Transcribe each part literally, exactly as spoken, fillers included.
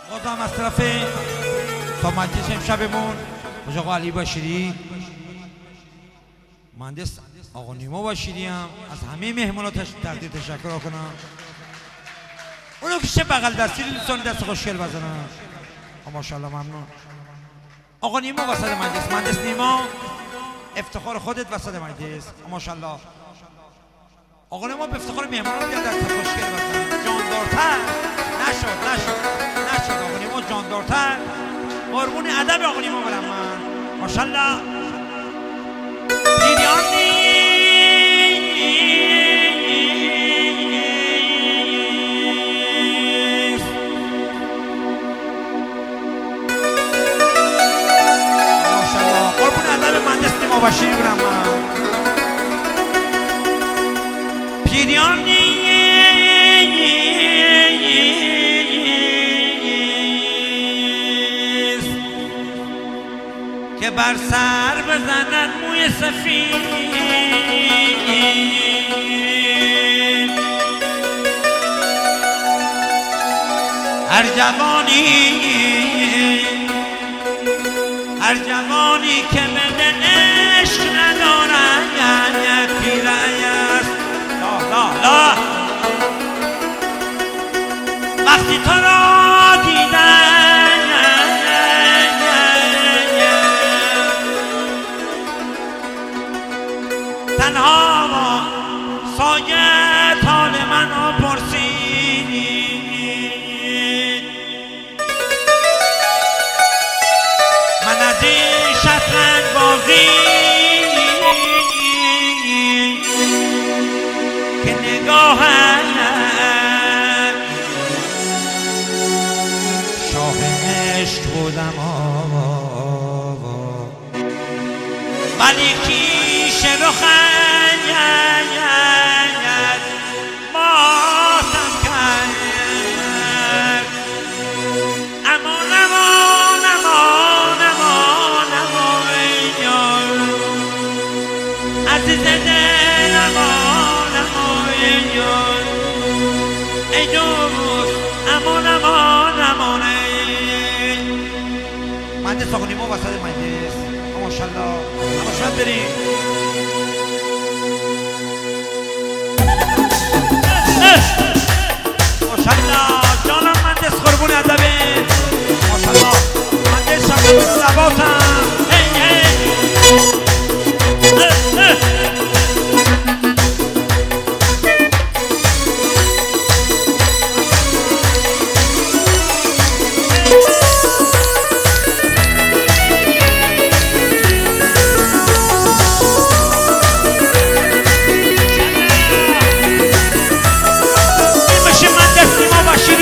بازم از طرف تا مجلس امشبمون حاج آقا علی باشیری، مهندس آقا نیما باشیری هم از همه مهمانات تقدیر تشکر کنم. اونو که چه بغل دستی دوستان دست خوشگل بزنن. ماشاءالله ممنون. آقا نیما وسط مجلس، مهندس نیما افتخار خودت وسط مجلس. ماشاءالله. آقا نیما به افتخار مهمانان بیاد دست خوشگل بزنن. جاندارتر نشد نشد نشد آقا نیما جاندارتر. قربون ادب آقا نیما برم من. ماشاءالله. دیدیان باشی برم من پیریان نیست که بر سر بزنن موی سفید هر جوانی هر جوانی که من عشق ندارد پیره است لا لا لا وقتی تو را دیدن تنها با سایه حال من را پرسید من از این شطرنج بازی که نگاهت شاه عشق بودم ولی کیش رخت ماتم کرد امان امان امان امان امان عزیز دل امان امان ای دوست امان امان امان مهندس آقا نیما وسط مجلس. ماشاءالله ماشاءالله بریم ماشاءالله جانم مهندس قربون ادبه. ماشاءالله مهندس شباب لباتم هی هی باشی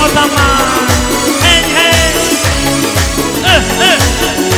بازم من هی هی اه اه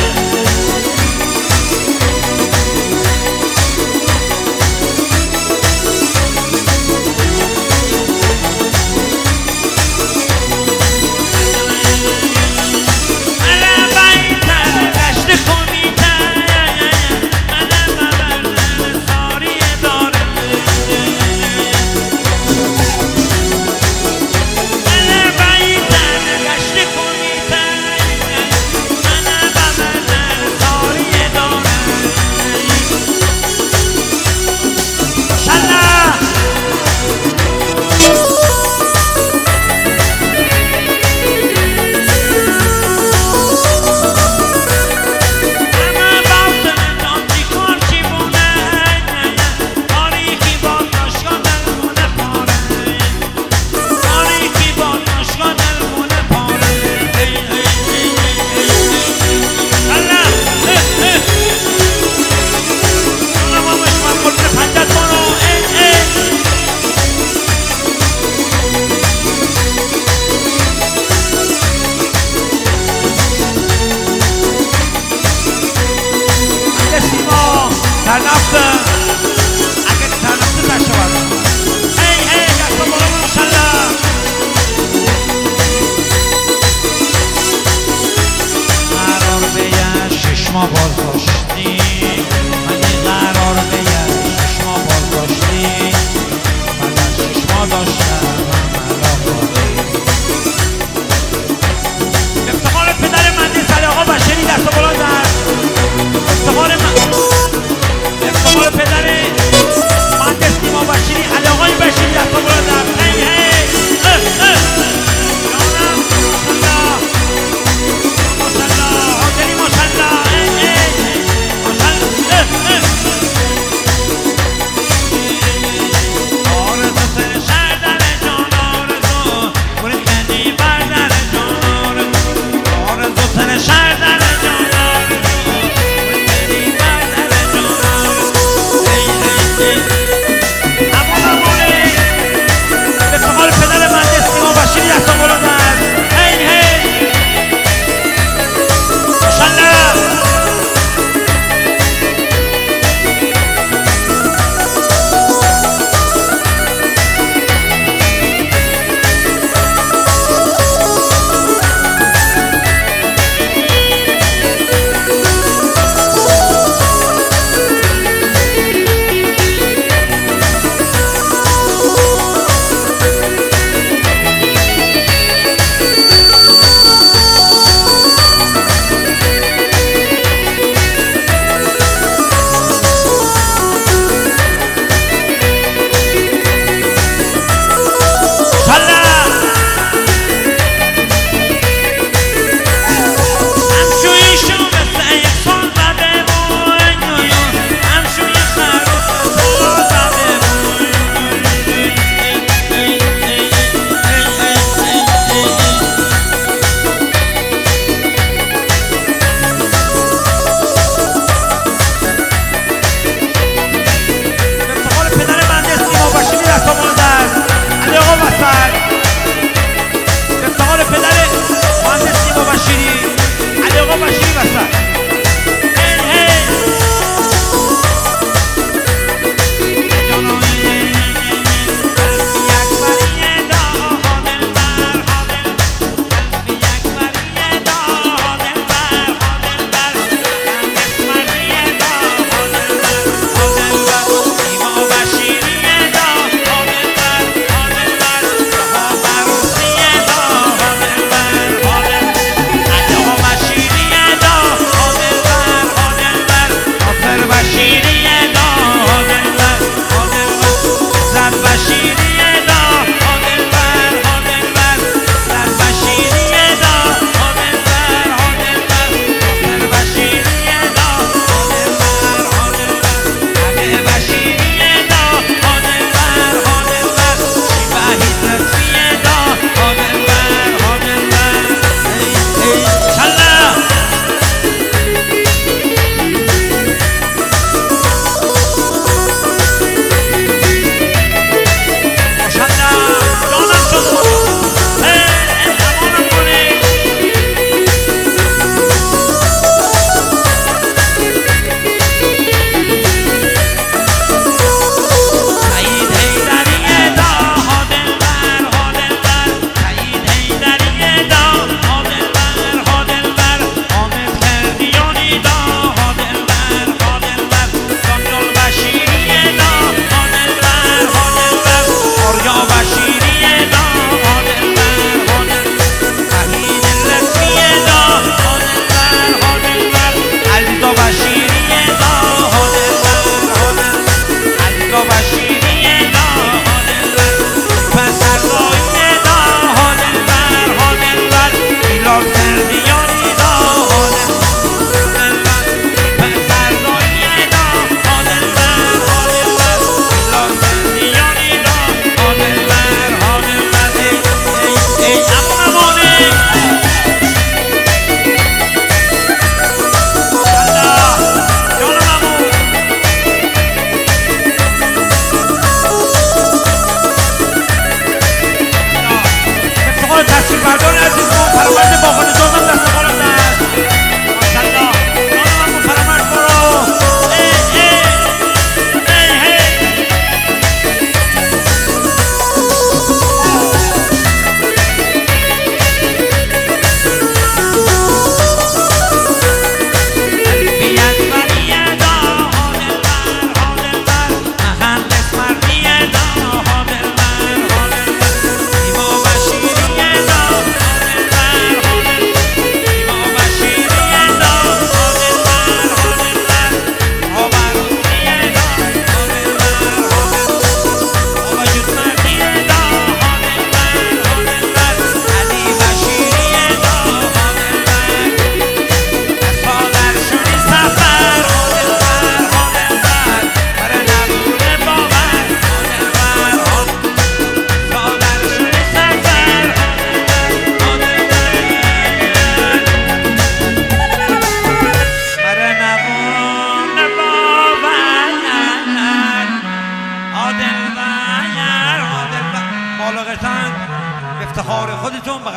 ما باز داشتی ولی قرار به یه شش ما باز داشتی بعد از شش ما داشتم ملا بادی افتخار پدر مهندس علی آقا بشری دست و بلند در افتخار من افتخار پدر مهندس نیما بشری علی آقای بشری دست و بلند در هی هی اه اه جانم ماشالله ماشالله حاضری ماشالله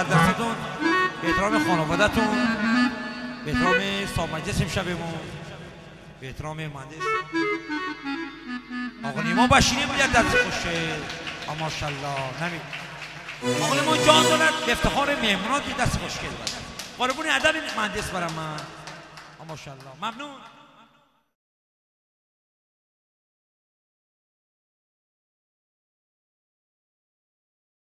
دستتون به احترام خانواده‌تون، به احترام صاحب مجلس امشبمون، به احترام مهندس آقا نیما بشیری باید دست خوشه. ماشاءالله نمی آقا نیما جان دارد به افتخار مهمونات دست خوشگل بزن. قربون ادب مهندس برام من. ماشاءالله ممنون.